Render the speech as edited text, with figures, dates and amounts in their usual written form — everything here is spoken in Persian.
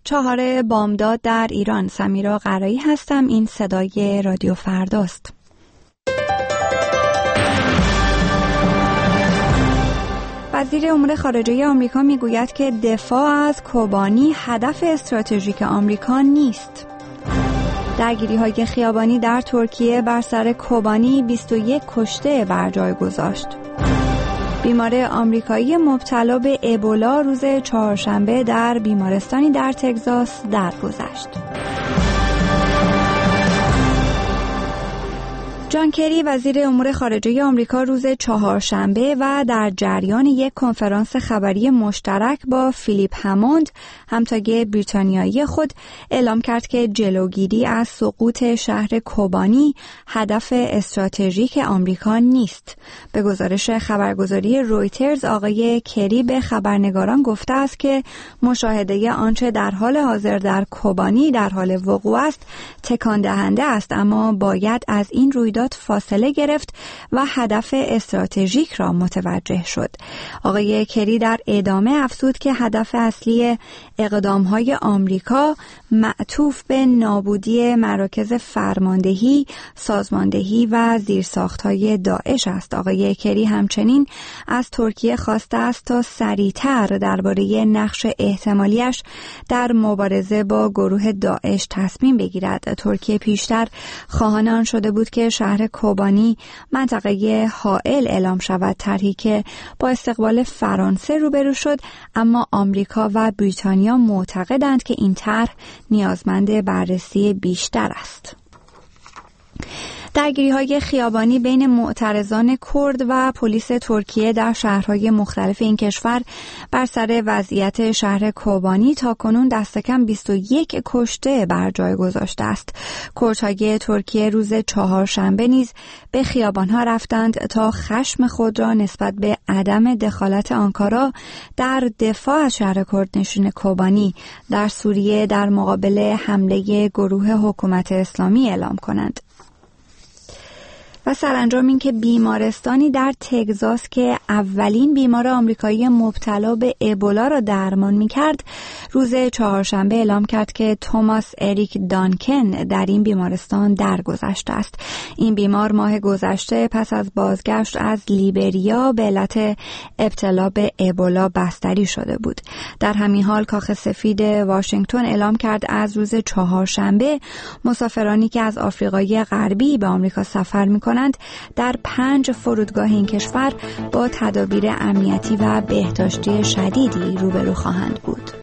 4 بامداد در ایران. سمیرا قرایی هستم. این صدای رادیو فرداست. وزیر امور خارجه آمریکا میگوید که دفاع از کوبانی هدف استراتژیک آمریکا نیست. درگیری‌های خیابانی در ترکیه بر سر کوبانی 21 کشته بر جای گذاشت. بیمار آمریکایی مبتلا به ابولا روز چهارشنبه در بیمارستانی در تگزاس درگذشت. جان کری وزیر امور خارجه آمریکا روز چهارشنبه و در جریان یک کنفرانس خبری مشترک با فیلیپ هموند همتای بریتانیایی خود اعلام کرد که جلوگیری از سقوط شهر کوبانی هدف استراتژیک آمریکا نیست. به گزارش خبرگزاری رویترز آقای کری به خبرنگاران گفته است که مشاهده آنچه در حال حاضر در کوبانی در حال وقوع است تکان دهنده است، اما باید از این رویداد فاصله گرفت و هدف استراتژیک را متوجه شد. آقای کری در ادامه افزود که هدف اصلی اقدام‌های آمریکا معطوف به نابودی مراکز فرماندهی، سازماندهی و زیرساخت‌های داعش است. آقای کری همچنین از ترکیه خواسته است تا سریعتر درباره نقش احتمالیش در مبارزه با گروه داعش تصمیم بگیرد. ترکیه پیشتر خواهان آن شده بود که شهر کوبانی منطقه حائل اعلام شود، طرحی که با استقبال فرانسه روبرو شد، اما آمریکا و بریتانیا معتقدند که این طرح نیازمند بررسی بیشتر است. درگیری‌های خیابانی بین معترضان کرد و پلیس ترکیه در شهرهای مختلف این کشور بر سر وضعیت شهر کوبانی تاکنون دست کم 21 کشته بر جای گذاشته است. کردهای ترکیه روز چهارشنبه نیز به خیابان‌ها رفتند تا خشم خود را نسبت به عدم دخالت آنکارا در دفاع از شهر کردنشین کوبانی در سوریه در مقابل حمله گروه حکومت اسلامی اعلام کنند. و سرانجام این که بیمارستانی در تگزاس که اولین بیمار آمریکایی مبتلا به ابولا را درمان می‌کرد، روز چهارشنبه اعلام کرد که توماس اریک دانکن در این بیمارستان درگذشته است. این بیمار ماه گذشته پس از بازگشت از لیبریا به علت ابتلا به ابولا بستری شده بود. در همین حال کاخ سفید واشنگتن اعلام کرد از روز چهارشنبه مسافرانی که از آفریقای غربی به آمریکا سفر می‌کنند در 5 فرودگاه این کشور با تدابیر امنیتی و بهداشتی شدیدی روبرو خواهند بود.